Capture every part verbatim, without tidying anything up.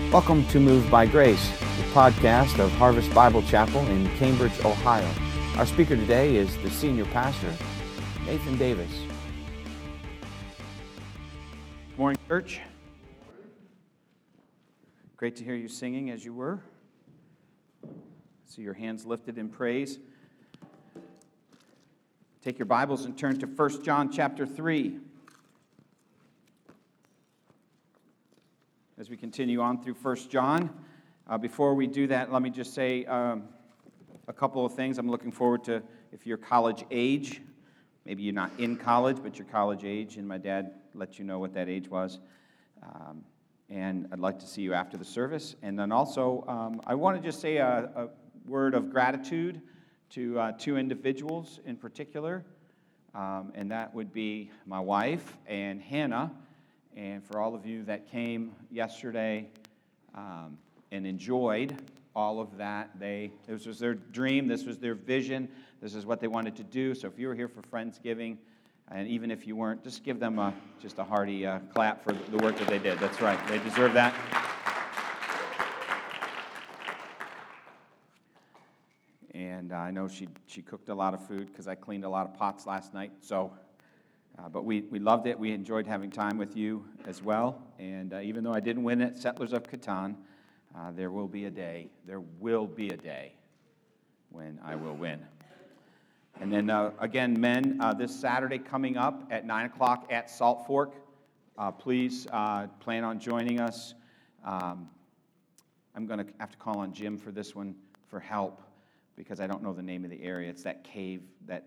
Welcome to Moved by Grace, the podcast of Harvest Bible Chapel in Cambridge, Ohio. Our speaker today is the senior pastor, Nathan Davis. Good morning, church. Great to hear you singing as you were. See your hands lifted in praise. Take your Bibles and turn to First John chapter three. As we continue on through First John, uh, before we do that, let me just say um, a couple of things. I'm looking forward to, if you're college age, maybe you're not in college, but you're college age, and my dad let you know what that age was. Um, and I'd like to see you after the service. And then also, um, I want to just say a, a word of gratitude to uh, two individuals in particular, um, and that would be my wife and Hannah. And for all of you that came yesterday um, and enjoyed all of that, they this was their dream, this was their vision, this is what they wanted to do. So if you were here for Friendsgiving, and even if you weren't, just give them a, just a hearty uh, clap for the work that they did. That's right, they deserve that. And uh, I know she she cooked a lot of food because I cleaned a lot of pots last night, so... Uh, but we, we loved it. We enjoyed having time with you as well. And uh, even though I didn't win at Settlers of Catan, uh, there will be a day, there will be a day when I will win. And then, uh, again, men, uh, this Saturday coming up at nine o'clock at Salt Fork, uh, please uh, plan on joining us. Um, I'm going to have to call on Jim for this one for help because I don't know the name of the area. It's that cave that...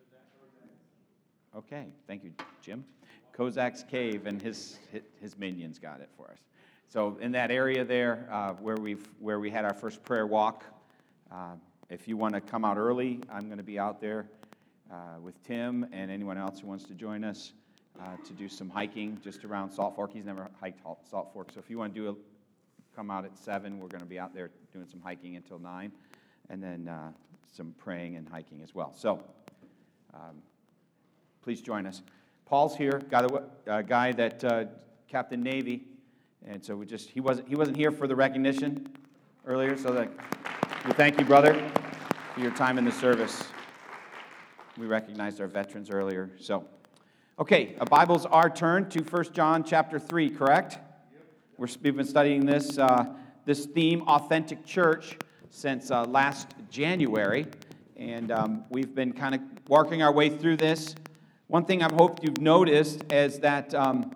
Okay, thank you, Jim. Kozak's Cave, and his his minions got it for us. So in that area there, uh, where we've where we had our first prayer walk, uh, if you want to come out early, I'm going to be out there uh, with Tim and anyone else who wants to join us uh, to do some hiking just around Salt Fork. He's never hiked Salt Fork, so if you want to do a, come out at seven, we're going to be out there doing some hiking until nine, and then uh, some praying and hiking as well. So. Um, Please join us. Paul's here, guy, uh, guy that uh, Captain Navy, and so we just he wasn't he wasn't here for the recognition earlier. So that we thank you, brother, for your time in the service. We recognized our veterans earlier. So, okay, our Bibles are turned to First John chapter three. Correct? Yep. We're, we've been studying this uh, this theme, authentic church, since uh, last January, and um, we've been kind of working our way through this. One thing I hope you've noticed is that um,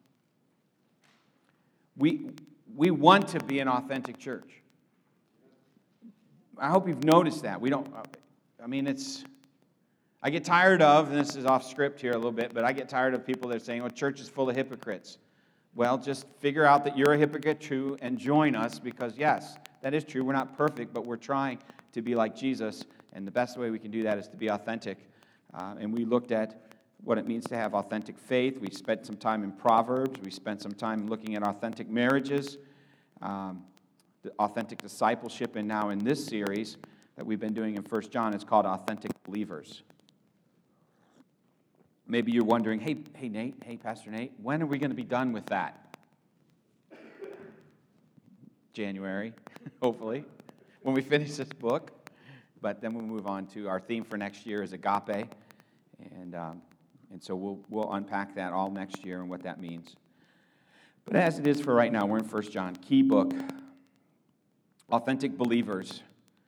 we we want to be an authentic church. I hope you've noticed that. We don't, I mean, it's, I get tired of, and this is off script here a little bit, but I get tired of people that are saying, oh, church is full of hypocrites. Well, just figure out that you're a hypocrite too and join us because, yes, that is true. We're not perfect, but we're trying to be like Jesus, and the best way we can do that is to be authentic. Uh, and we looked at what it means to have authentic faith. We spent some time in Proverbs. We spent some time looking at authentic marriages, um, the authentic discipleship, and now in this series that we've been doing in First John, it's called Authentic Believers. Maybe you're wondering, hey, hey, Nate, hey, Pastor Nate, when are we going to be done with that? January, hopefully, when we finish this book. But then we'll move on to our theme for next year is agape, and um, And so we'll we'll unpack that all next year and what that means. But as it is for right now, we're in First John, key book, Authentic Believers.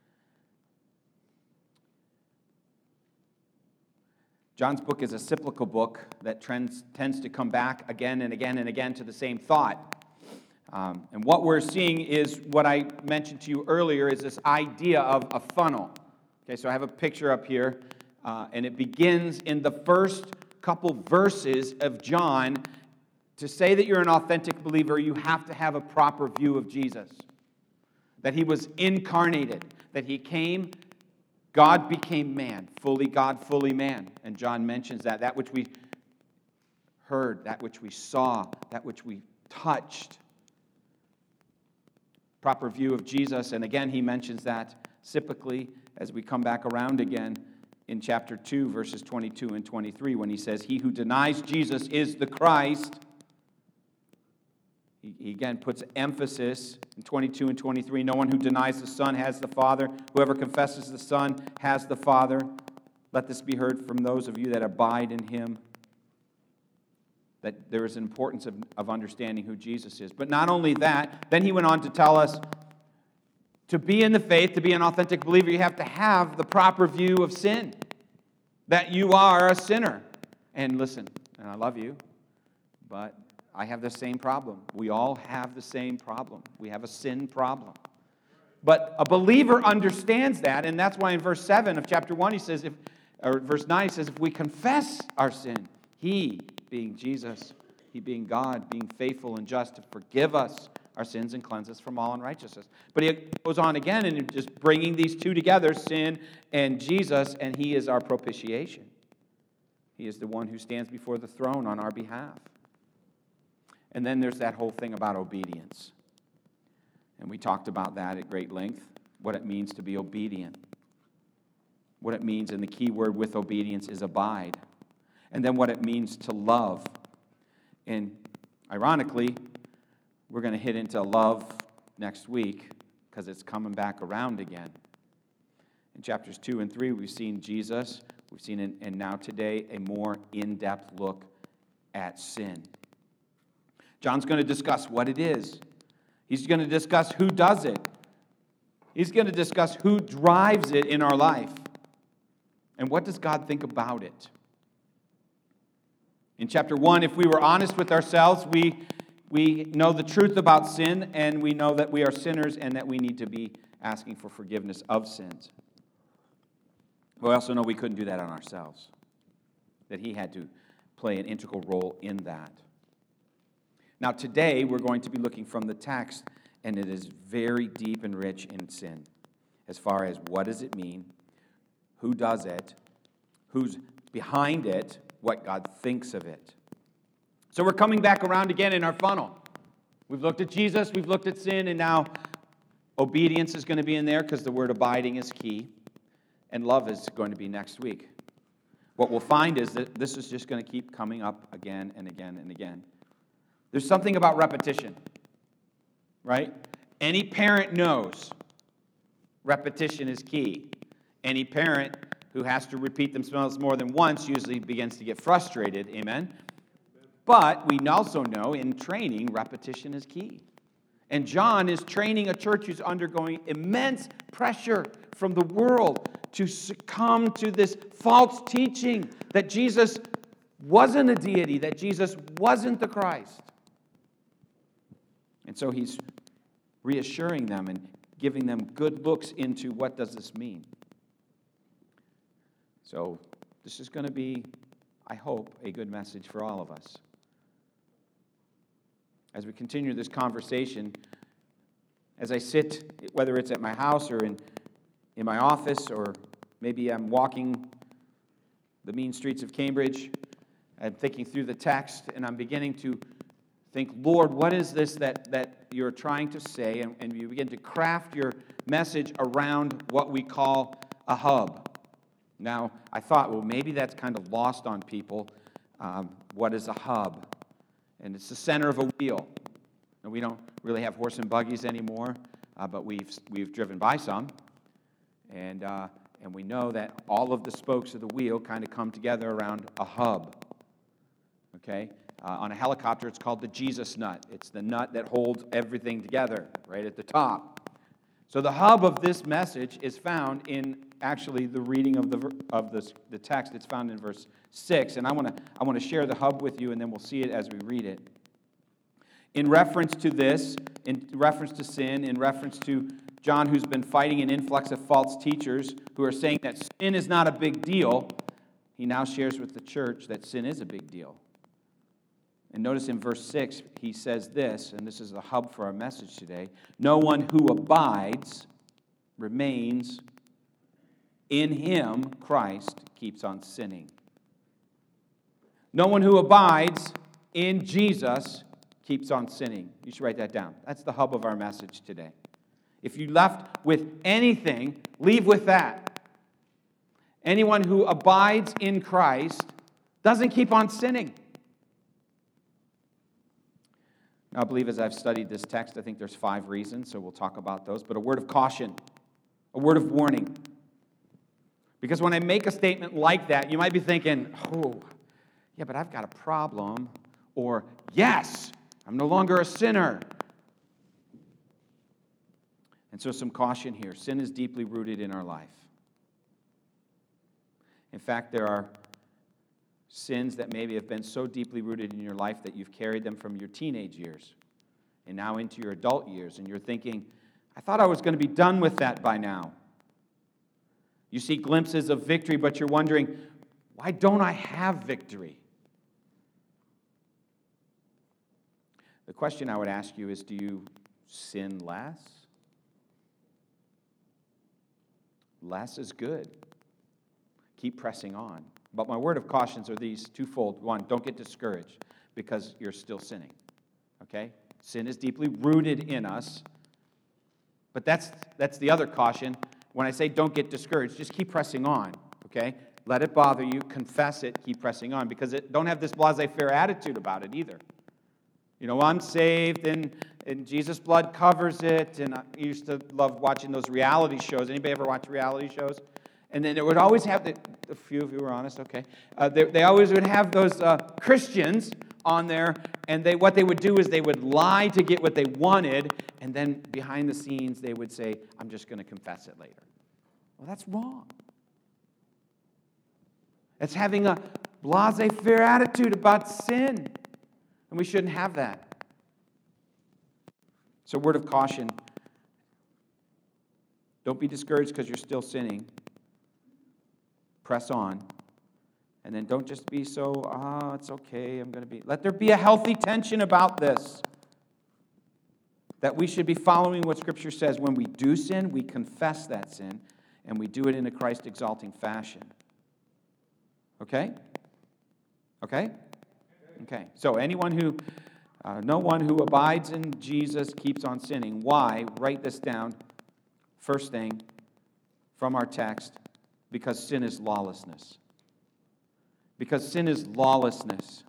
John's book is a cyclical book that trends, tends to come back again and again and again to the same thought. Um, and what we're seeing is what I mentioned to you earlier is this idea of a funnel. Okay, so I have a picture up here, uh, and it begins in the first couple verses of John. To say that you're an authentic believer, you have to have a proper view of Jesus. That he was incarnated, that he came, God became man, fully God, fully man. And John mentions that, that which we heard, that which we saw, that which we touched. Proper view of Jesus, and again he mentions that typically as we come back around again in chapter two, verses twenty-two and twenty-three, when he says, he who denies Jesus is the Christ. He, he again puts emphasis in twenty-two and twenty-three. No one who denies the Son has the Father. Whoever confesses the Son has the Father. Let this be heard from those of you that abide in him. That there is an importance of, of understanding who Jesus is. But not only that, then he went on to tell us to be in the faith, to be an authentic believer, you have to have the proper view of sin. That you are a sinner. And listen, and I love you, but I have the same problem. We all have the same problem. We have a sin problem. But a believer understands that, and that's why in verse seven of chapter one he says, if, or verse nine he says, if we confess our sin, he, being Jesus, he being God, being faithful and just to forgive us our sins and cleanse us from all unrighteousness. But he goes on again and just bringing these two together, sin and Jesus, and he is our propitiation. He is the one who stands before the throne on our behalf. And then there's that whole thing about obedience. And we talked about that at great length, what it means to be obedient. What it means, and the key word with obedience is abide. And then what it means to love. And ironically, we're going to hit into love next week because it's coming back around again. In chapters two and three, we've seen Jesus. We've seen, in, and now today, a more in-depth look at sin. John's going to discuss what it is. He's going to discuss who does it. He's going to discuss who drives it in our life. And what does God think about it? In chapter one, if we were honest with ourselves, we, we know the truth about sin, and we know that we are sinners and that we need to be asking for forgiveness of sins. We also know we couldn't do that on ourselves, that he had to play an integral role in that. Now today, we're going to be looking from the text, and it is very deep and rich in sin, as far as what does it mean, who does it, who's behind it, what God thinks of it. So we're coming back around again in our funnel. We've looked at Jesus, we've looked at sin, and now obedience is going to be in there because the word abiding is key, and love is going to be next week. What we'll find is that this is just going to keep coming up again and again and again. There's something about repetition, right? Any parent knows repetition is key. Any parent who has to repeat themselves more than once usually begins to get frustrated, amen? But we also know in training, repetition is key. And John is training a church who's undergoing immense pressure from the world to succumb to this false teaching that Jesus wasn't a deity, that Jesus wasn't the Christ. And so he's reassuring them and giving them good looks into what does this mean. So this is going to be, I hope, a good message for all of us. As we continue this conversation, as I sit, whether it's at my house or in, in my office, or maybe I'm walking the mean streets of Cambridge, I'm thinking through the text, and I'm beginning to think, Lord, what is this that, that you're trying to say? And, and you begin to craft your message around what we call a hub. Now, I thought, well, maybe that's kind of lost on people. Um, what is a hub? And it's the center of a wheel. And we don't really have horse and buggies anymore, uh, but we've we've driven by some. And, uh, and we know that all of the spokes of the wheel kind of come together around a hub. Okay? Uh, on a helicopter, it's called the Jesus nut. It's the nut that holds everything together right at the top. So the hub of this message is found in actually the reading of the of the, the text. It's found in verse six, and I want to I want to share the hub with you, and then we'll see it as we read it. In reference to this, in reference to sin, in reference to John, who's been fighting an influx of false teachers who are saying that sin is not a big deal, he now shares with the church that sin is a big deal. And notice in verse six, he says this, and this is the hub for our message today: no one who abides, remains in him, Christ, keeps on sinning. No one who abides in Jesus keeps on sinning. You should write that down. That's the hub of our message today. If you left with anything, leave with that. Anyone who abides in Christ doesn't keep on sinning. Now, I believe as I've studied this text, I think there's five reasons, so we'll talk about those. But a word of caution, a word of warning. Because when I make a statement like that, you might be thinking, oh, yeah, but I've got a problem. Or, yes, I'm no longer a sinner. And so some caution here. Sin is deeply rooted in our life. In fact, there are sins that maybe have been so deeply rooted in your life that you've carried them from your teenage years and now into your adult years, and you're thinking, I thought I was going to be done with that by now. You see glimpses of victory, but you're wondering, why don't I have victory? The question I would ask you is, do you sin less? Less is good. Keep pressing on. But my word of cautions are these twofold. One, don't get discouraged because you're still sinning. Okay? Sin is deeply rooted in us. But that's that's the other caution. When I say don't get discouraged, just keep pressing on. Okay? Let it bother you. Confess it. Keep pressing on. Because it, don't have this laissez-faire attitude about it either. You know, I'm saved and, and Jesus' blood covers it. And I used to love watching those reality shows. Anybody ever watch reality shows? And then it would always have, the, a few of you were honest, okay. Uh, they, they always would have those uh, Christians on there, and they what they would do is they would lie to get what they wanted, and then behind the scenes they would say, I'm just going to confess it later. Well, that's wrong. It's having a laissez-faire attitude about sin, and we shouldn't have that. So, word of caution, don't be discouraged because you're still sinning. Press on. And then don't just be so, ah, oh, it's okay, I'm going to be. Let there be a healthy tension about this. That we should be following what Scripture says. When we do sin, we confess that sin, and we do it in a Christ-exalting fashion. Okay? Okay? Okay. So anyone who, uh, no one who abides in Jesus keeps on sinning. Why? Write this down. First thing from our text. Because sin is lawlessness. Because sin is lawlessness.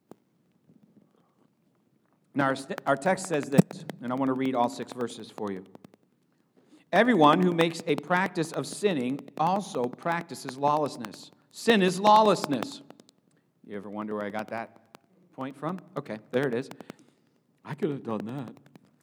Now, our, st- our text says this, and I want to read all six verses for you. Everyone who makes a practice of sinning also practices lawlessness. Sin is lawlessness. You ever wonder where I got that point from? Okay, there it is. I could have done that.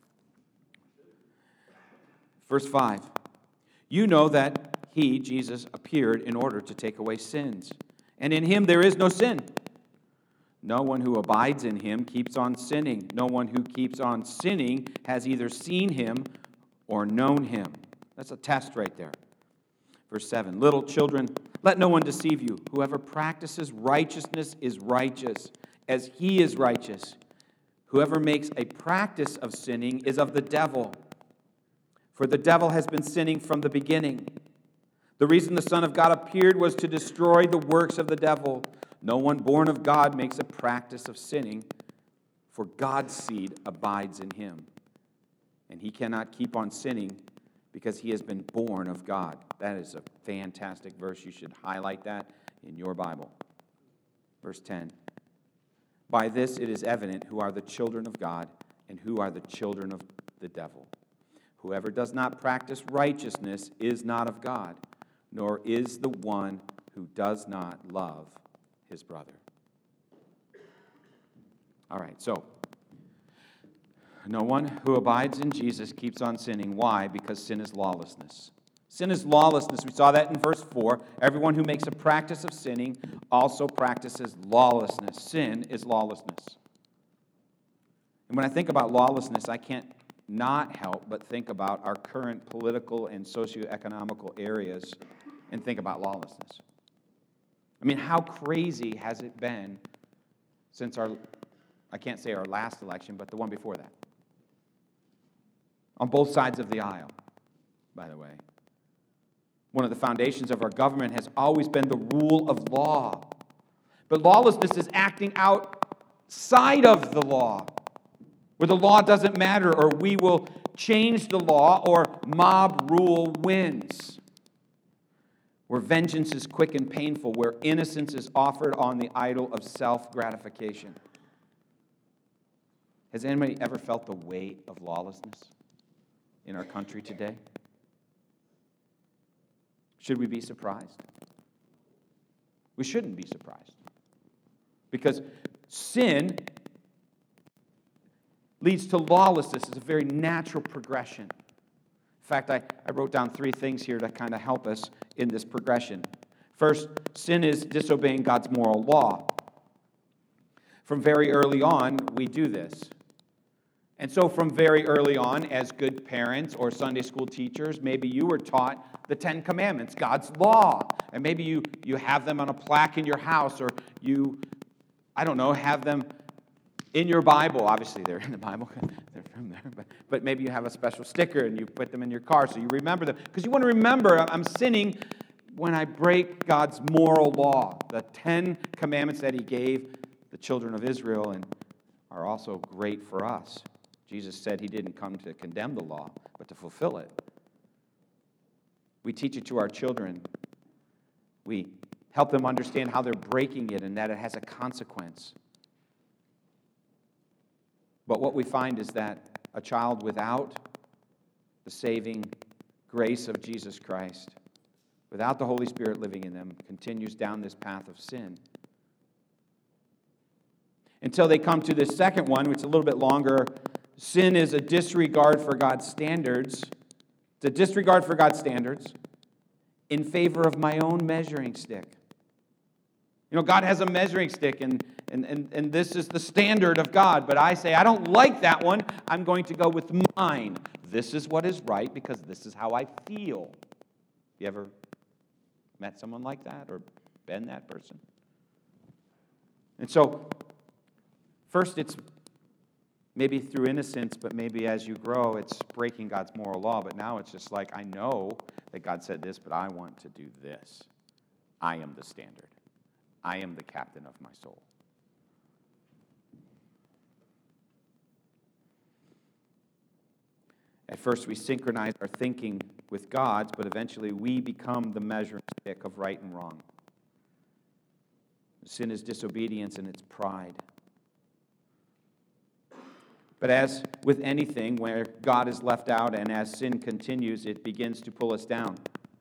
Verse five. You know that He, Jesus, appeared in order to take away sins. And in Him there is no sin. No one who abides in Him keeps on sinning. No one who keeps on sinning has either seen Him or known Him. That's a test right there. Verse seven. Little children, let no one deceive you. Whoever practices righteousness is righteous, as He is righteous. Whoever makes a practice of sinning is of the devil. For the devil has been sinning from the beginning. The reason the Son of God appeared was to destroy the works of the devil. No one born of God makes a practice of sinning, for God's seed abides in him. And he cannot keep on sinning because he has been born of God. That is a fantastic verse. You should highlight that in your Bible. Verse ten. By this it is evident who are the children of God and who are the children of the devil. Whoever does not practice righteousness is not of God, nor is the one who does not love his brother. All right, so no one who abides in Jesus keeps on sinning. Why? Because sin is lawlessness. Sin is lawlessness. We saw that in verse four. Everyone who makes a practice of sinning also practices lawlessness. Sin is lawlessness. And when I think about lawlessness, I can't not help but think about our current political and socioeconomical areas and think about lawlessness. I mean, how crazy has it been since our, I can't say our last election, but the one before that? On both sides of the aisle, by the way. One of the foundations of our government has always been the rule of law. But lawlessness is acting outside of the law, where the law doesn't matter, or we will change the law, or mob rule wins. Where vengeance is quick and painful, where innocence is offered on the idol of self-gratification. Has anybody ever felt the weight of lawlessness in our country today? Should we be surprised? We shouldn't be surprised. Because sin leads to lawlessness. It's a very natural progression. In fact, I, I wrote down three things here to kind of help us in this progression. First, sin is disobeying God's moral law. From very early on, we do this. And so from very early on, as good parents or Sunday school teachers, maybe you were taught the Ten Commandments, God's law. And maybe you, you have them on a plaque in your house, or you, I don't know, have them in your Bible. Obviously, they're in the Bible. They're from there. But, but maybe you have a special sticker and you put them in your car so you remember them. Because you want to remember, I'm sinning when I break God's moral law. The Ten Commandments that he gave the children of Israel and are also great for us. Jesus said he didn't come to condemn the law, but to fulfill it. We teach it to our children. We help them understand how they're breaking it and that it has a consequence. But what we find is that a child without the saving grace of Jesus Christ, without the Holy Spirit living in them, continues down this path of sin. Until they come to this second one, which is a little bit longer. Sin is a disregard for God's standards. It's a disregard for God's standards in favor of my own measuring stick. You know, God has a measuring stick, and, and, and, and this is the standard of God. But I say, I don't like that one. I'm going to go with mine. This is what is right because this is how I feel. You ever met someone like that or been that person? And so, first it's maybe through innocence, but maybe as you grow, it's breaking God's moral law. But now it's just like, I know that God said this, but I want to do this. I am the standard. I am the captain of my soul. At first, we synchronize our thinking with God's, but eventually we become the measuring stick of right and wrong. Sin is disobedience and it's pride. But as with anything, where God is left out and as sin continues, it begins to pull us down.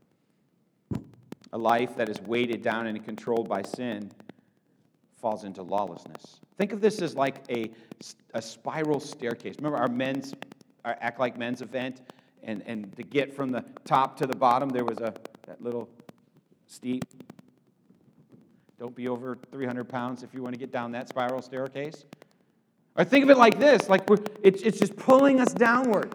A life that is weighted down and controlled by sin falls into lawlessness. Think of this as like a, a spiral staircase. Remember our men's, our Act Like Men's event? And, and to get from the top to the bottom, there was a that little steep. Don't be over three hundred pounds if you want to get down that spiral staircase. Or think of it like this, like we're, it's, it's just pulling us downward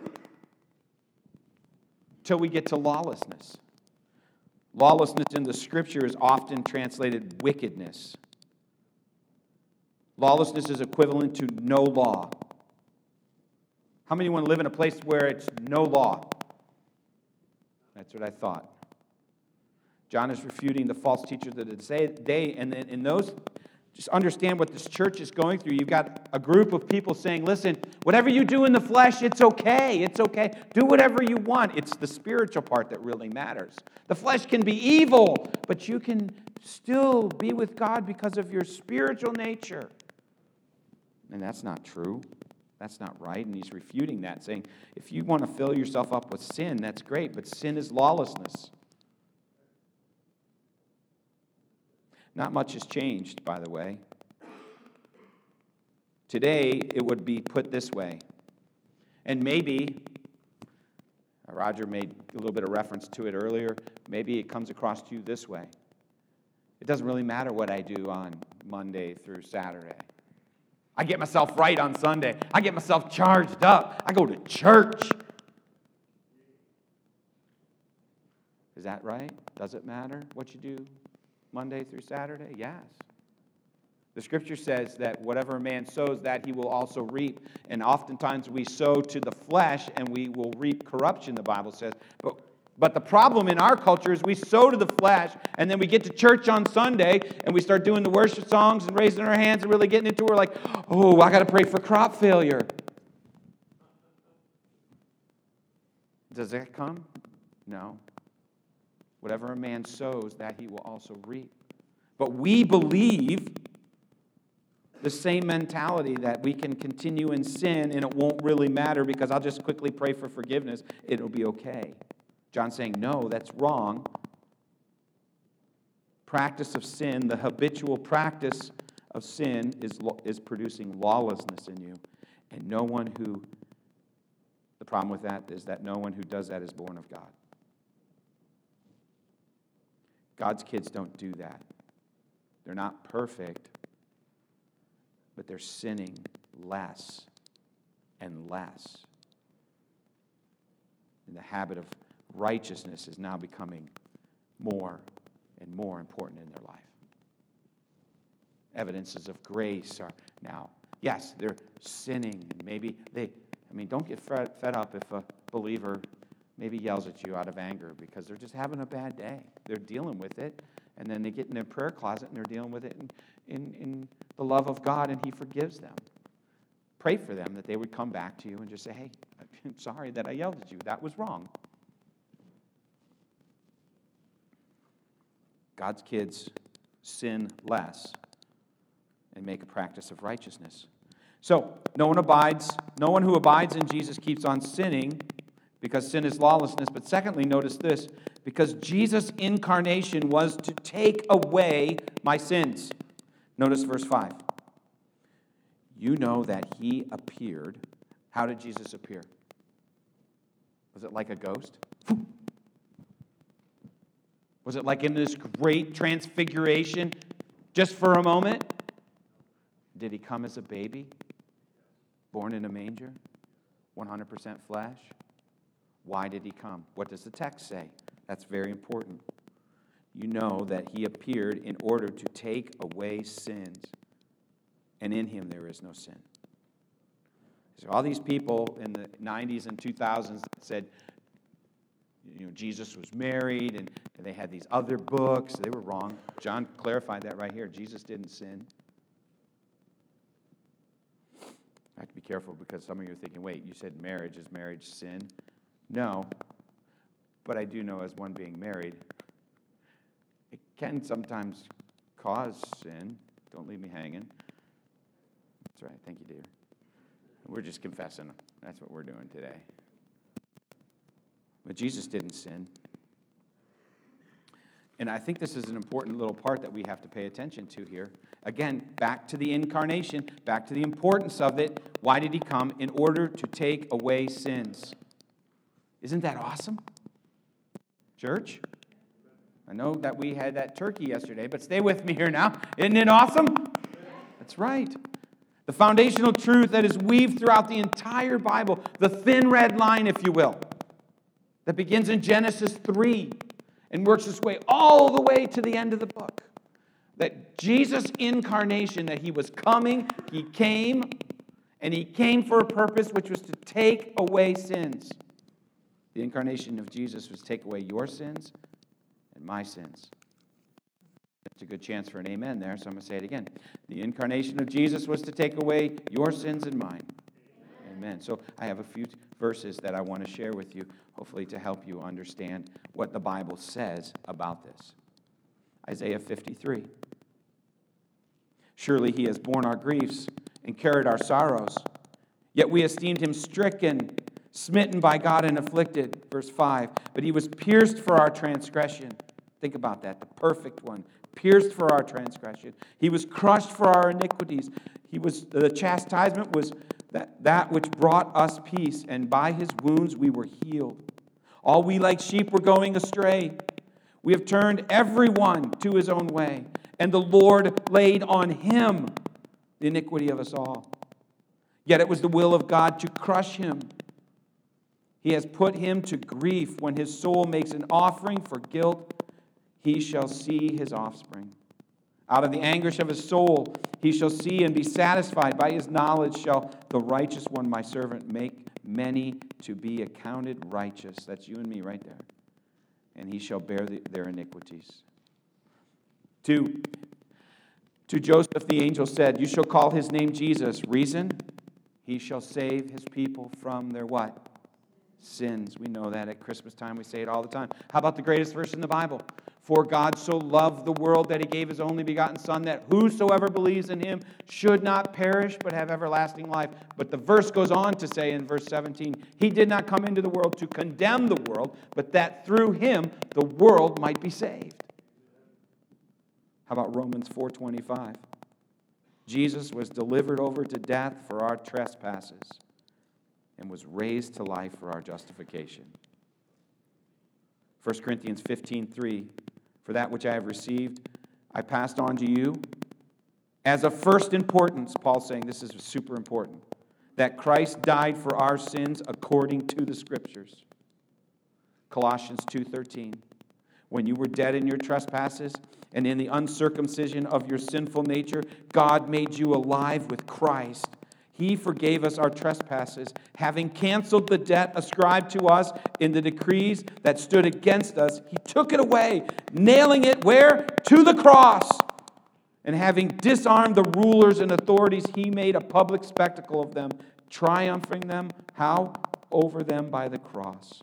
till we get to lawlessness. Lawlessness in the Scripture is often translated wickedness. Lawlessness is equivalent to no law. How many want to live in a place where it's no law? That's what I thought. John is refuting the false teachers of the day, and in those... Just understand what this church is going through. You've got a group of people saying, listen, whatever you do in the flesh, it's okay. It's okay. Do whatever you want. It's the spiritual part that really matters. The flesh can be evil, but you can still be with God because of your spiritual nature. And that's not true. That's not right. And he's refuting that, saying, if you want to fill yourself up with sin, that's great, but sin is lawlessness. Not much has changed, by the way. Today, it would be put this way. And maybe, Roger made a little bit of reference to it earlier, maybe it comes across to you this way. It doesn't really matter what I do on Monday through Saturday. I get myself right on Sunday. I get myself charged up. I go to church. Is that right? Does it matter what you do Monday through Saturday? Yes. The Scripture says that whatever a man sows, that he will also reap. And oftentimes we sow to the flesh and we will reap corruption, the Bible says. But, but the problem in our culture is we sow to the flesh and then we get to church on Sunday and we start doing the worship songs and raising our hands and really getting into it. We're like, oh, I got to pray for crop failure. Does that come? No. Whatever a man sows, that he will also reap. But we believe the same mentality that we can continue in sin and it won't really matter because I'll just quickly pray for forgiveness. It'll be okay. John's saying, no, that's wrong. Practice of sin, the habitual practice of sin is, is producing lawlessness in you. And no one who, the problem with that is that no one who does that is born of God. God's kids don't do that. They're not perfect, but they're sinning less and less. And the habit of righteousness is now becoming more and more important in their life. Evidences of grace are now, yes, they're sinning. And maybe they, I mean, don't get fed, fed up if a believer maybe yells at you out of anger because they're just having a bad day. They're dealing with it. And then they get in their prayer closet and they're dealing with it in, in, in the love of God, and He forgives them. Pray for them that they would come back to you and just say, hey, I'm sorry that I yelled at you. That was wrong. God's kids sin less and make a practice of righteousness. So, no one abides, no one who abides in Jesus keeps on sinning, because sin is lawlessness. But secondly, notice this, because Jesus' incarnation was to take away my sins. Notice verse five. You know that He appeared. How did Jesus appear? Was it like a ghost? Was it like in this great transfiguration just for a moment? Did He come as a baby? Born in a manger? one hundred percent flesh? Why did He come? What does the text say? That's very important. You know that He appeared in order to take away sins, and in Him there is no sin. So all these people in the nineties and two thousands said, you know, Jesus was married, and, and they had these other books. They were wrong. John clarified that right here. Jesus didn't sin. I have to be careful because some of you are thinking, wait, you said marriage. Is marriage sin? No. But I do know as one being married, it can sometimes cause sin. Don't leave me hanging. That's right. Thank you, dear. We're just confessing. That's what we're doing today. But Jesus didn't sin. And I think this is an important little part that we have to pay attention to here. Again, back to the incarnation, back to the importance of it. Why did He come? In order to take away sins. Isn't that awesome? Church? I know that we had that turkey yesterday, but stay with me here now. Isn't it awesome? That's right. The foundational truth that is weaved throughout the entire Bible, the thin red line, if you will, that begins in Genesis three and works its way all the way to the end of the book. That Jesus' incarnation, that He was coming, He came, and He came for a purpose, which was to take away sins. The incarnation of Jesus was to take away your sins and my sins. That's a good chance for an amen there, so I'm going to say it again. The incarnation of Jesus was to take away your sins and mine. Amen. Amen. So I have a few verses that I want to share with you, hopefully to help you understand what the Bible says about this. Isaiah fifty-three. Surely He has borne our griefs and carried our sorrows, yet we esteemed Him stricken, smitten by God and afflicted. Verse five. But He was pierced for our transgression. Think about that, the perfect one. Pierced for our transgression. He was crushed for our iniquities. He was the chastisement was that, that which brought us peace, and by His wounds we were healed. All we like sheep were going astray. We have turned everyone to his own way, and the Lord laid on Him the iniquity of us all. Yet it was the will of God to crush Him. He has put Him to grief. When His soul makes an offering for guilt, He shall see His offspring. Out of the anguish of His soul, He shall see and be satisfied. By His knowledge shall the righteous one, my servant, make many to be accounted righteous. That's you and me right there. And He shall bear the, their iniquities. Two, to Joseph the angel said, you shall call His name Jesus. Reason? He shall save His people from their what? sins. We know that at Christmas time. We say it all the time. How about the greatest verse in the Bible? For God so loved the world that he gave his only begotten Son, that whosoever believes in him should not perish but have everlasting life. But the verse goes on to say in verse seventeen, he did not come into the world to condemn the world, but that through him the world might be saved. How about Romans four twenty-five? Jesus was delivered over to death for our trespasses and was raised to life for our justification. First Corinthians fifteen three, for that which I have received, I passed on to you as of first importance. Paul's saying this is super important, that Christ died for our sins according to the Scriptures. Colossians two thirteen, when you were dead in your trespasses and in the uncircumcision of your sinful nature, God made you alive with Christ. He forgave us our trespasses, having canceled the debt ascribed to us in the decrees that stood against us. He took it away, nailing it where? To the cross. And having disarmed the rulers and authorities, he made a public spectacle of them, triumphing them, how? Over them by the cross.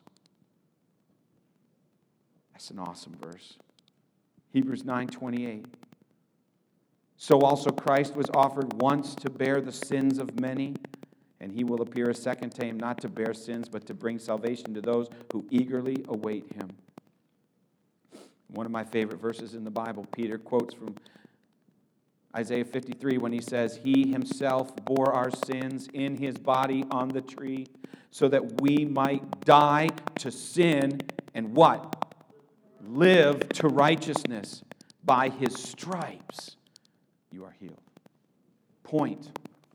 That's an awesome verse. Hebrews nine twenty-eight. So also Christ was offered once to bear the sins of many, and he will appear a second time, not to bear sins, but to bring salvation to those who eagerly await him. One of my favorite verses in the Bible, Peter quotes from Isaiah fifty-three when he says, he himself bore our sins in his body on the tree, so that we might die to sin and what? Live to righteousness. By his stripes you are healed. Point.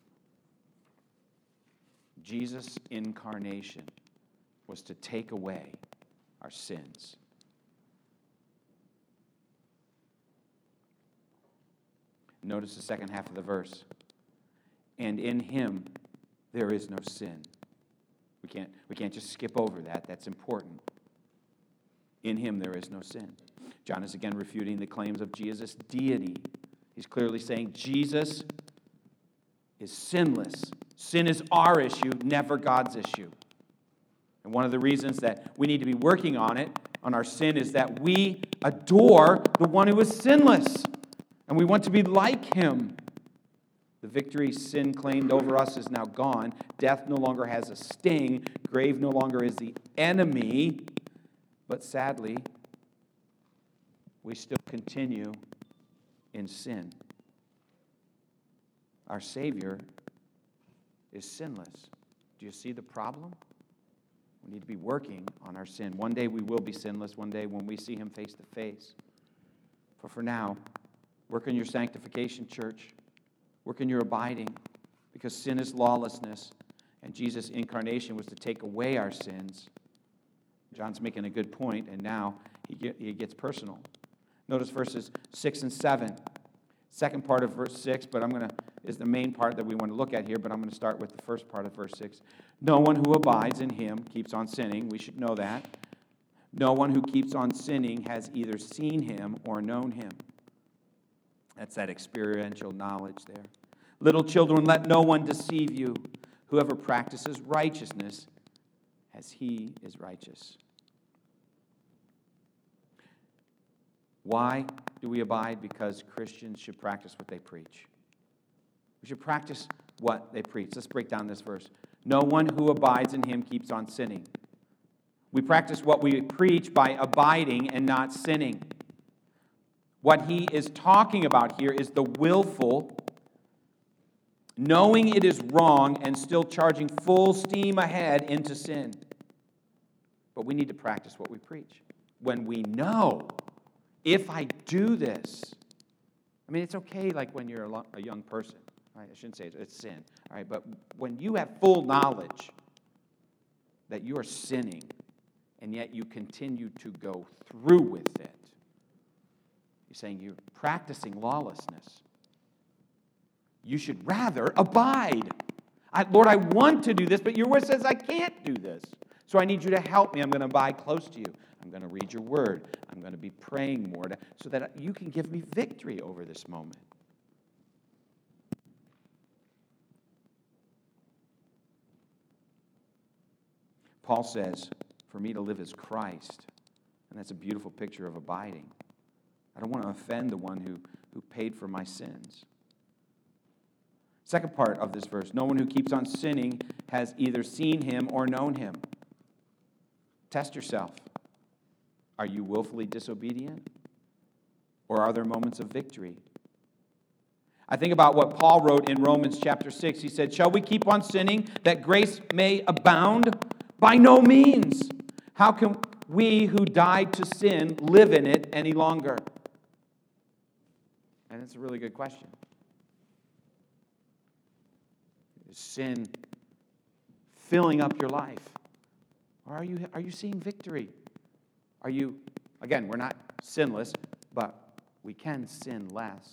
Jesus' incarnation was to take away our sins. Notice the second half of the verse. And in him there is no sin. We can't, we can't just skip over that. That's important. In him there is no sin. John is again refuting the claims of Jesus' deity. He's clearly saying Jesus is sinless. Sin is our issue, never God's issue. And one of the reasons that we need to be working on it, on our sin, is that we adore the one who is sinless. And we want to be like him. The victory sin claimed over us is now gone. Death no longer has a sting. Grave no longer is the enemy. But sadly, we still continue in sin. Our Savior is sinless. Do you see the problem? We need to be working on our sin. One day we will be sinless. One day when we see him face to face. But for now, work on your sanctification, church. Work on your abiding, because sin is lawlessness, and Jesus' incarnation was to take away our sins. John's making a good point, and now he, get, he gets personal. Notice verses six and seven. Second part of verse six, but I'm going to is the main part that we want to look at here, but I'm going to start with the first part of verse six. No one who abides in him keeps on sinning. We should know that. No one who keeps on sinning has either seen him or known him. That's that experiential knowledge there. Little children, let no one deceive you. Whoever practices righteousness, as he is righteous. Why do we abide? Because Christians should practice what they preach. We should practice what they preach. Let's break down this verse. No one who abides in him keeps on sinning. We practice what we preach by abiding and not sinning. What he is talking about here is the willful, knowing it is wrong and still charging full steam ahead into sin. But we need to practice what we preach. When we know, if I do this, I mean, it's okay like when you're a, lo- a young person, right? I shouldn't say it, it's sin, all right? But when you have full knowledge that you are sinning, and yet you continue to go through with it, you're saying you're practicing lawlessness. You should rather abide. I, Lord, I want to do this, but your word says I can't do this. So I need you to help me. I'm going to abide close to you. I'm going to read your word. I'm going to be praying more to, so that you can give me victory over this moment. Paul says, for me to live is Christ. And that's a beautiful picture of abiding. I don't want to offend the one who, who paid for my sins. Second part of this verse, no one who keeps on sinning has either seen him or known him. Test yourself. Are you willfully disobedient? Or are there moments of victory? I think about what Paul wrote in Romans chapter six. He said, shall we keep on sinning that grace may abound? By no means. How can we who died to sin live in it any longer? And it's a really good question. Is sin filling up your life? Or are you, are you seeing victory? Are you, again, we're not sinless, but we can sin less.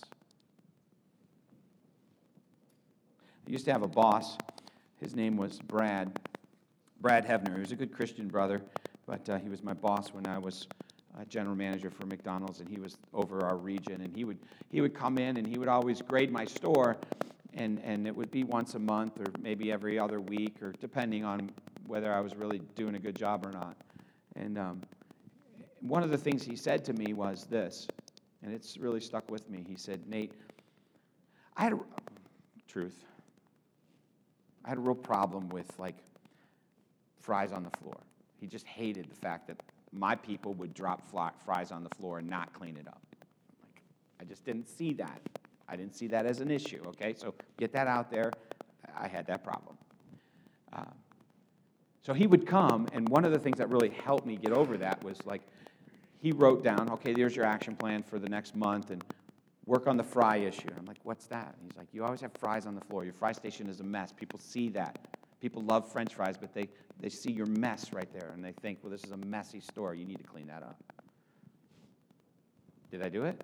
I used to have a boss. His name was Brad. Brad Hevner. He was a good Christian brother, but uh, he was my boss when I was uh, general manager for McDonald's, and he was over our region. And he would he would come in, and he would always grade my store, and, and it would be once a month or maybe every other week, or depending on whether I was really doing a good job or not. And um, one of the things he said to me was this, and it's really stuck with me. He said, Nate, I had a, truth. I had a real problem with, like, fries on the floor. He just hated the fact that my people would drop fly, fries on the floor and not clean it up. Like, I just didn't see that. I didn't see that as an issue, okay? So get that out there. I had that problem. Uh, so he would come, and one of the things that really helped me get over that was, like, he wrote down, okay, there's your action plan for the next month, and work on the fry issue. I'm like, what's that? And he's like, you always have fries on the floor. Your fry station is a mess. People see that. People love French fries, but they, they see your mess right there, and they think, well, this is a messy store. You need to clean that up. Did I do it?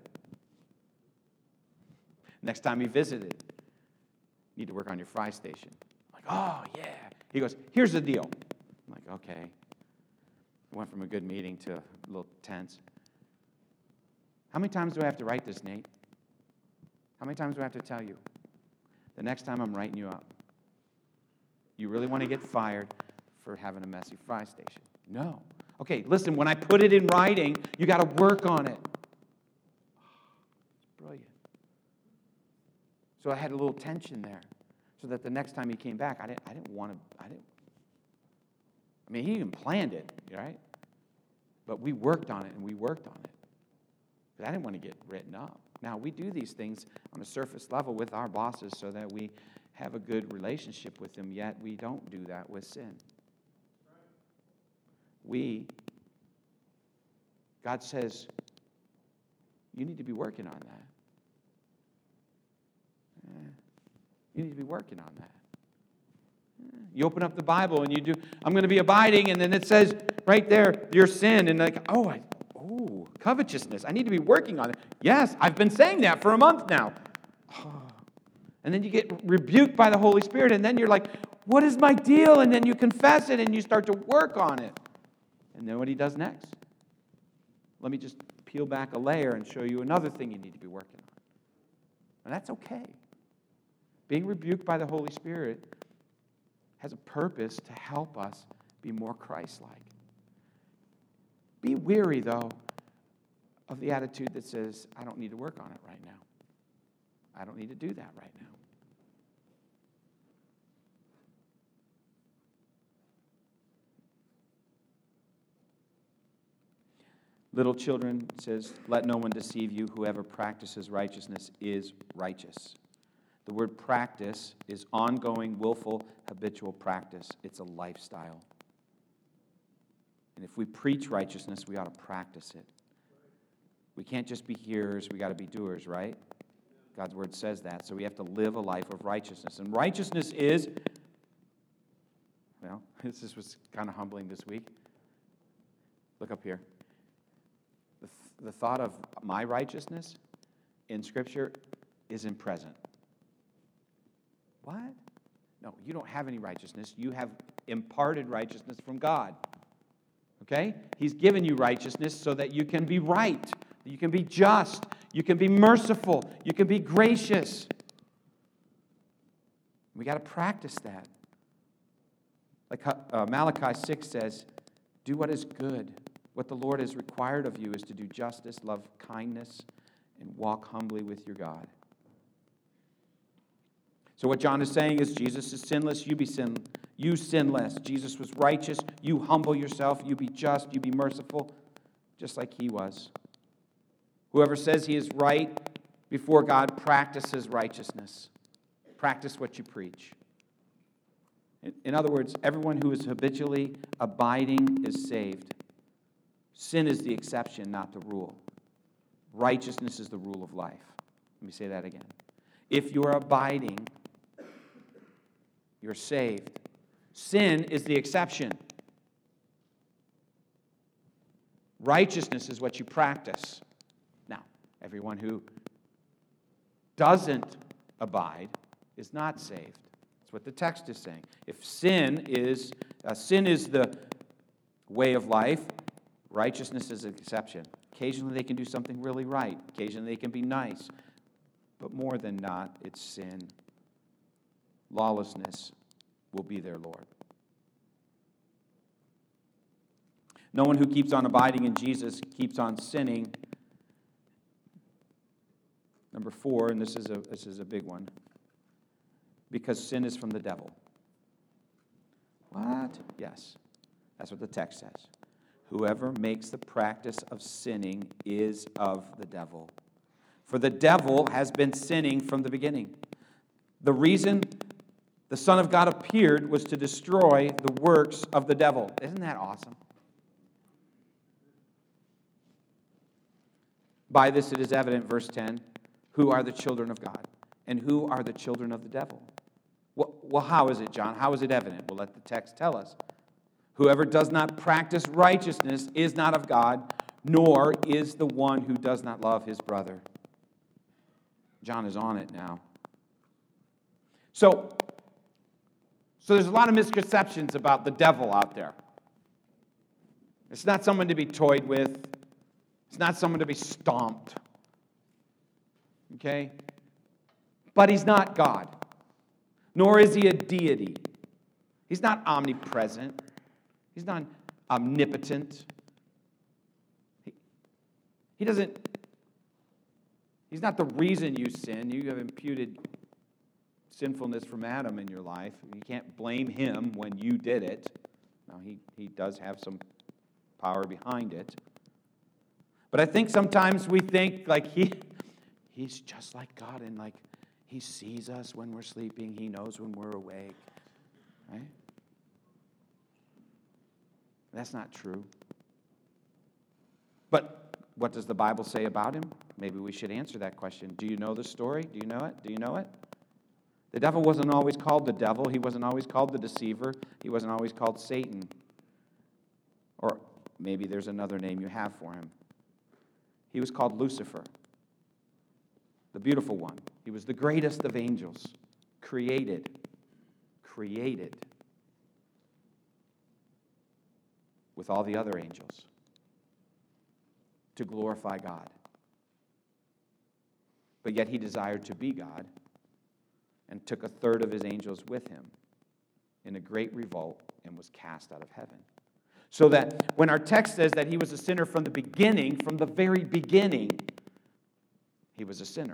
Next time he visited, you need to work on your fry station. I'm like, oh, yeah. He goes, here's the deal. I'm like, okay. I went from a good meeting to a little tense. How many times do I have to write this, Nate? How many times do I have to tell you? The next time I'm writing you up. You really want to get fired for having a messy fry station? No. Okay, listen, when I put it in writing, you got to work on it. It's brilliant. So I had a little tension there, so that the next time he came back, I didn't, I didn't want to, I didn't, I mean, he even planned it, right? But we worked on it, and we worked on it. But I didn't want to get written up. Now, we do these things on a surface level with our bosses so that we have a good relationship with them, yet we don't do that with sin. We, God says, you need to be working on that. Eh, you need to be working on that. Eh, you open up the Bible and you do, I'm going to be abiding, and then it says right there, your sin, and like, oh, I, oh, covetousness. I need to be working on it. Yes, I've been saying that for a month now. Oh. And then you get rebuked by the Holy Spirit, and then you're like, what is my deal? And then you confess it, and you start to work on it. And then what he does next? Let me just peel back a layer and show you another thing you need to be working on. And that's okay. Being rebuked by the Holy Spirit has a purpose to help us be more Christ-like. Be weary, though, of the attitude that says, I don't need to work on it right now. I don't need to do that right now. Little children, says, let no one deceive you. Whoever practices righteousness is righteous. The word practice is ongoing, willful, habitual practice. It's a lifestyle. And if we preach righteousness, we ought to practice it. We can't just be hearers, we got to be doers, right? God's word says that. So we have to live a life of righteousness. And righteousness is, well, this was kind of humbling this week. Look up here. The, th- the thought of my righteousness in Scripture is in present. What? No, you don't have any righteousness. You have imparted righteousness from God. Okay? He's given you righteousness so that you can be right. You can be just. You can be merciful. You can be gracious. We got to practice that. Like uh, Malachi six says, do what is good. What the Lord has required of you is to do justice, love kindness, and walk humbly with your God. So what John is saying is Jesus is sinless, you be sin, you sinless. Jesus was righteous, you humble yourself, you be just, you be merciful, just like he was. Whoever says he is right before God practices righteousness. Practice what you preach. In other words, everyone who is habitually abiding is saved. Sin is the exception, not the rule. Righteousness is the rule of life. Let me say that again. If you're abiding, you're saved. Sin is the exception. Righteousness is what you practice. Now, everyone who doesn't abide is not saved. That's what the text is saying. If sin is uh, sin is the way of life, righteousness is an exception. Occasionally they can do something really right. Occasionally they can be nice. But more than not, it's sin. Lawlessness will be their Lord. No one who keeps on abiding in Jesus keeps on sinning. Number four, and this is a this is a big one. Because sin is from the devil. What? Yes. That's what the text says. Whoever makes the practice of sinning is of the devil. For the devil has been sinning from the beginning. The reason the Son of God appeared was to destroy the works of the devil. Isn't that awesome? By this it is evident, verse ten, who are the children of God and who are the children of the devil. Well, well, how is it, John? How is it evident? Well, let the text tell us. Whoever does not practice righteousness is not of God, nor is the one who does not love his brother. John is on it now. So, so there's a lot of misconceptions about the devil out there. It's not someone to be toyed with. It's not someone to be stomped. Okay? But he's not God. Nor is he a deity. He's not omnipresent. He's not omnipotent. He, he doesn't, he's not the reason you sin. You have imputed sinfulness from Adam in your life. You can't blame him when you did it. Now, he, he does have some power behind it. But I think sometimes we think like he he's just like God and like he sees us when we're sleeping. He knows when we're awake. Right? That's not true. But what does the Bible say about him? Maybe we should answer that question. Do you know the story? Do you know it? Do you know it? The devil wasn't always called the devil. He wasn't always called the deceiver. He wasn't always called Satan. Or maybe there's another name you have for him. He was called Lucifer, the beautiful one. He was the greatest of angels, created, created with all the other angels to glorify God. But yet he desired to be God and took a third of his angels with him in a great revolt and was cast out of heaven. So that when our text says that he was a sinner from the beginning, from the very beginning, he was a sinner.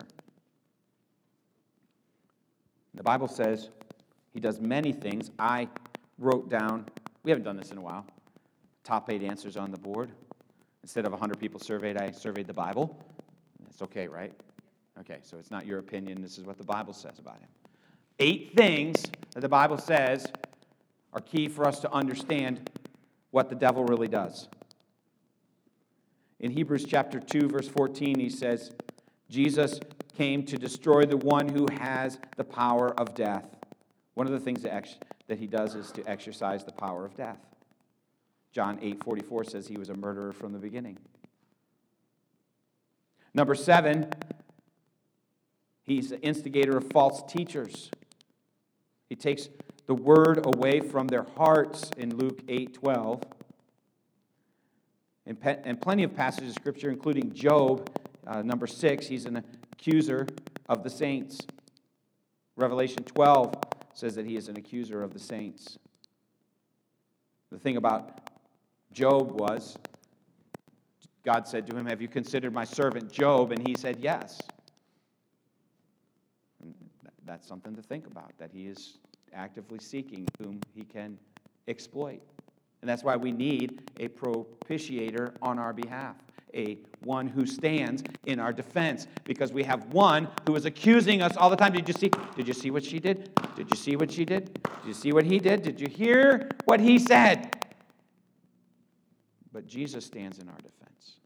The Bible says he does many things. I wrote down, we haven't done this in a while, top eight answers on the board. Instead of one hundred people surveyed, I surveyed the Bible. That's okay, right? Okay, so it's not your opinion. This is what the Bible says about him. Eight things that the Bible says are key for us to understand what the devil really does. In Hebrews chapter two, verse fourteen, he says, Jesus came to destroy the one who has the power of death. One of the things that, ex- that he does is to exercise the power of death. John eight forty-four says he was a murderer from the beginning. Number seven, he's the instigator of false teachers. He takes the word away from their hearts in Luke eight twelve. And, pe- and plenty of passages of Scripture, including Job, uh, number six, he's an accuser of the saints. Revelation twelve says that he is an accuser of the saints. The thing about Job was, God said to him, have you considered my servant Job? And he said, yes. And that's something to think about, that he is actively seeking whom he can exploit. And that's why we need a propitiator on our behalf, a one who stands in our defense, because we have one who is accusing us all the time. Did you see? Did you see what she did? Did you see what she did? Did you see what he did? Did you hear what he said? But Jesus stands in our defense.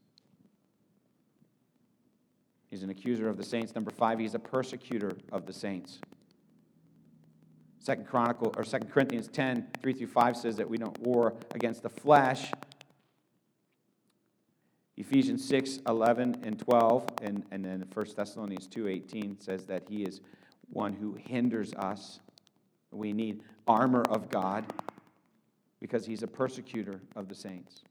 He's an accuser of the saints. Number five, he's a persecutor of the saints. Second Chronicle or Second Corinthians ten, three through five says that we don't war against the flesh. Ephesians six, eleven and twelve, and, and then First Thessalonians two, eighteen says that he is one who hinders us. We need armor of God because he's a persecutor of the saints.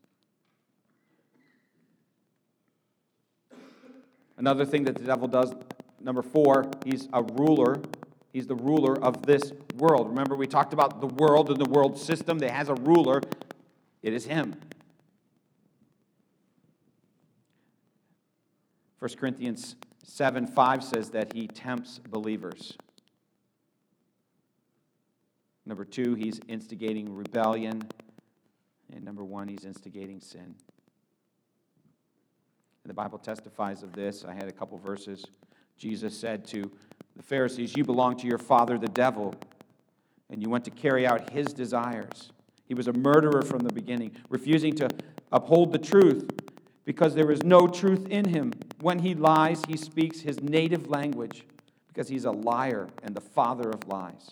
Another thing that the devil does, number four, he's a ruler. He's the ruler of this world. Remember, we talked about the world and the world system that has a ruler. It is him. First Corinthians seven, five says that he tempts believers. Number two, he's instigating rebellion. And number one, he's instigating sin. And the Bible testifies of this. I had a couple verses. Jesus said to the Pharisees, you belong to your father, the devil, and you went to carry out his desires. He was a murderer from the beginning, refusing to uphold the truth because there is no truth in him. When he lies, he speaks his native language because he's a liar and the father of lies.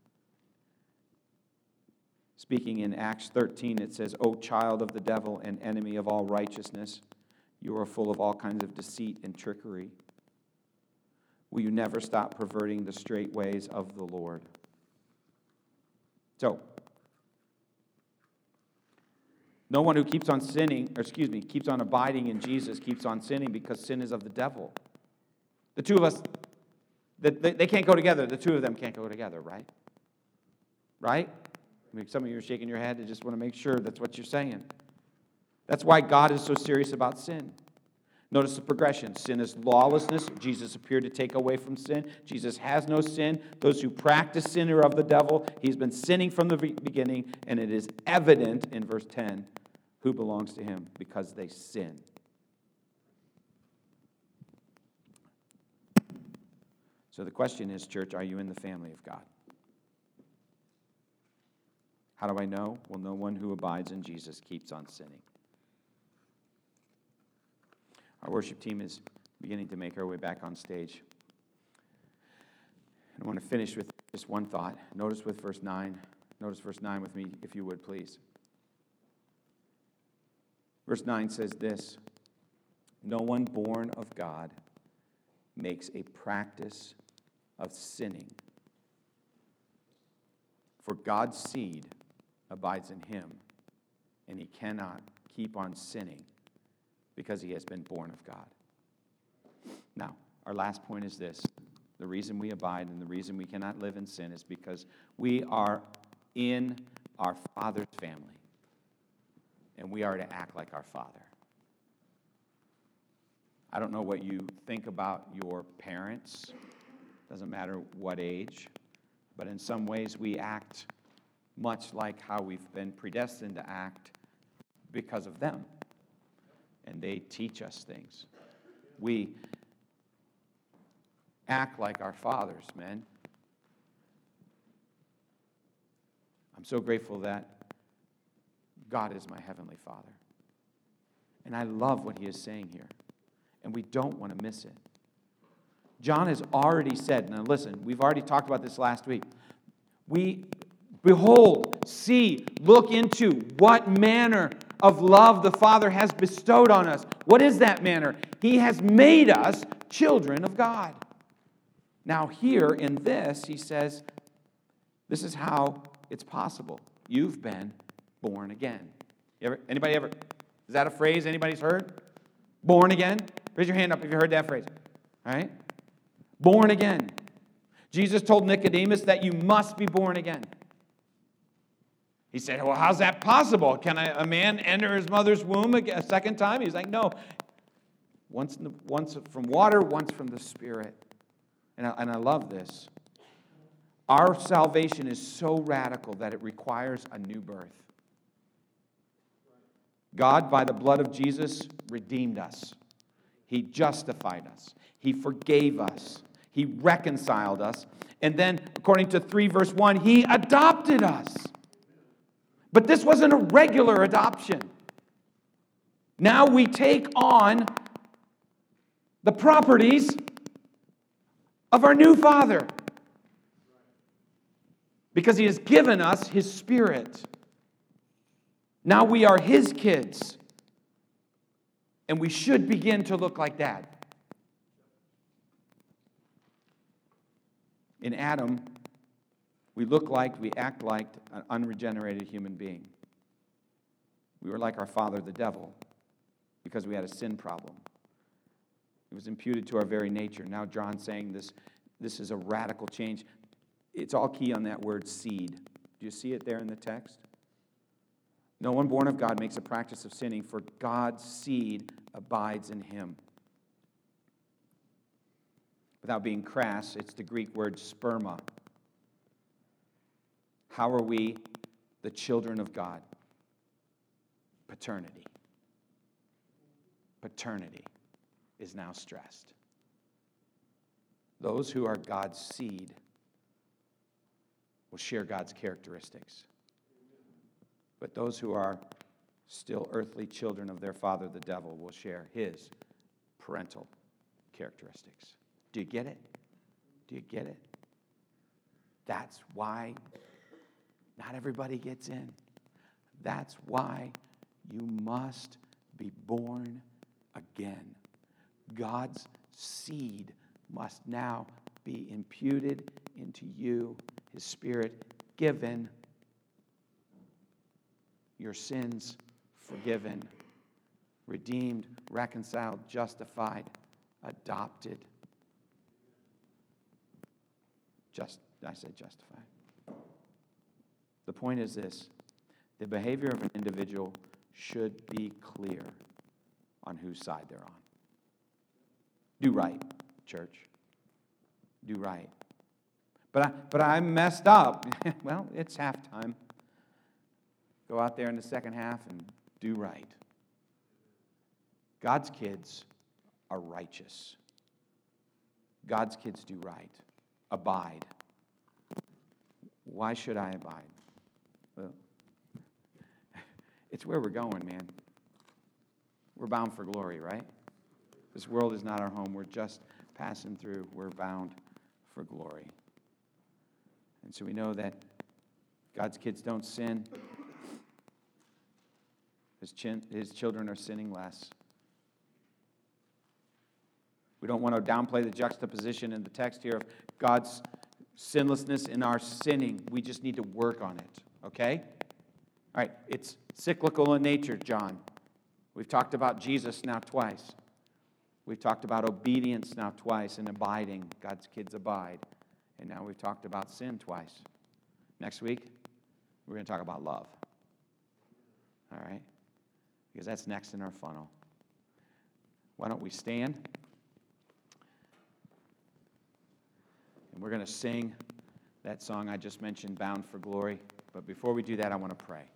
Speaking in Acts thirteen, it says, O child of the devil and enemy of all righteousness, you are full of all kinds of deceit and trickery. Will you never stop perverting the straight ways of the Lord? So, no one who keeps on sinning, or excuse me, keeps on abiding in Jesus keeps on sinning because sin is of the devil. The two of us, they, they can't go together. The two of them can't go together, right? Right? I mean, some of you are shaking your head and just want to make sure that's what you're saying. That's why God is so serious about sin. Notice the progression. Sin is lawlessness. Jesus appeared to take away from sin. Jesus has no sin. Those who practice sin are of the devil. He's been sinning from the beginning, and it is evident in verse ten who belongs to him because they sin. So the question is, church, are you in the family of God? How do I know? Well, no one who abides in Jesus keeps on sinning. Our worship team is beginning to make our way back on stage. I want to finish with just one thought. Notice with verse nine. Notice verse nine with me, if you would, please. Verse nine says this, no one born of God makes a practice of sinning, for God's seed abides in him, and he cannot keep on sinning because he has been born of God. Now, our last point is this. The reason we abide and the reason we cannot live in sin is because we are in our Father's family, and we are to act like our Father. I don't know what you think about your parents. Doesn't matter what age, but in some ways we act much like how we've been predestined to act because of them. And they teach us things. We act like our fathers, men. I'm so grateful that God is my heavenly Father. And I love what he is saying here. And we don't want to miss it. John has already said, now listen, we've already talked about this last week. We behold, see, look into what manner of love the Father has bestowed on us. What is that manner? He has made us children of God. Now here in this, he says, this is how it's possible. You've been born again. You ever, anybody ever, is that a phrase anybody's heard? Born again? Raise your hand up if you heard that phrase. All right? Born again. Jesus told Nicodemus that you must be born again. He said, well, how's that possible? Can I, a man enter his mother's womb a, a second time? He's like, no. Once, in the, once from water, once from the Spirit. And I, and I love this. Our salvation is so radical that it requires a new birth. God, by the blood of Jesus, redeemed us. He justified us. He forgave us. He reconciled us. And then, according to three verse one, He adopted us. But this wasn't a regular adoption. Now we take on the properties of our new Father. Because He has given us His Spirit. Now we are His kids. And we should begin to look like Dad. In Adam, we look like, we act like an unregenerated human being. We were like our father, the devil, because we had a sin problem. It was imputed to our very nature. Now John's saying this, this is a radical change. It's all key on that word seed. Do you see it there in the text? No one born of God makes a practice of sinning, for God's seed abides in him. Without being crass, it's the Greek word sperma. How are we the children of God? Paternity. Paternity is now stressed. Those who are God's seed will share God's characteristics. But those who are still earthly children of their father, the devil, will share his parental characteristics. Do you get it? Do you get it? That's why not everybody gets in. That's why you must be born again. God's seed must now be imputed into you, His Spirit given, your sins forgiven, redeemed, reconciled, justified, adopted. Just, I said justified. The point is this: the behavior of an individual should be clear on whose side they're on. Do right, church. Do right. But I, but I messed up. Well, it's halftime. Go out there in the second half and do right. God's kids are righteous. God's kids do right. Abide. Why should I abide? Well, it's where we're going, man. We're bound for glory, right? This world is not our home. We're just passing through. We're bound for glory. And so we know that God's kids don't sin. His, chin, his children are sinning less. We don't want to downplay the juxtaposition in the text here of God's sinlessness and our sinning. We just need to work on it, okay? All right, it's cyclical in nature, John. We've talked about Jesus now twice. We've talked about obedience now twice and abiding. God's kids abide. And now we've talked about sin twice. Next week, we're going to talk about love. All right? Because that's next in our funnel. Why don't we stand? And we're going to sing that song I just mentioned, Bound for Glory. But before we do that, I want to pray.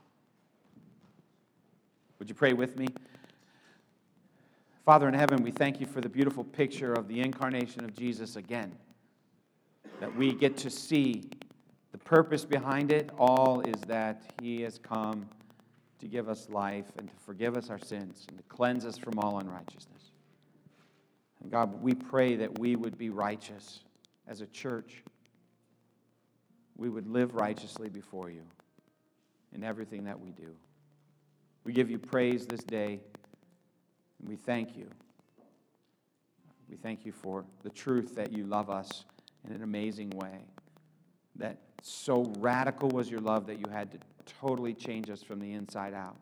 Would you pray with me? Father in heaven, we thank you for the beautiful picture of the incarnation of Jesus again. That we get to see the purpose behind it all is that He has come to give us life and to forgive us our sins and to cleanse us from all unrighteousness. And God, we pray that we would be righteous as a church. We would live righteously before you in everything that we do. We give you praise this day, and we thank you. We thank you for the truth that you love us in an amazing way, that so radical was your love that you had to totally change us from the inside out.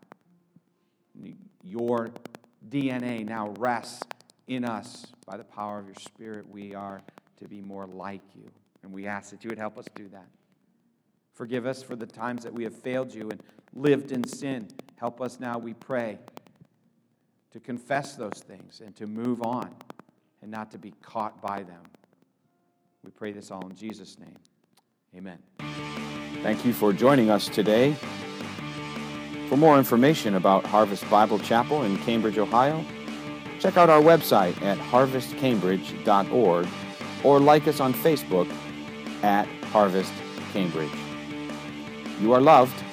Your D N A now rests in us by the power of your Spirit. We are to be more like you, and we ask that you would help us do that. Forgive us for the times that we have failed you and lived in sin. Help us now, we pray, to confess those things and to move on and not to be caught by them. We pray this all in Jesus' name. Amen. Thank you for joining us today. For more information about Harvest Bible Chapel in Cambridge, Ohio, check out our website at harvest cambridge dot org or like us on Facebook at Harvest Cambridge. You are loved.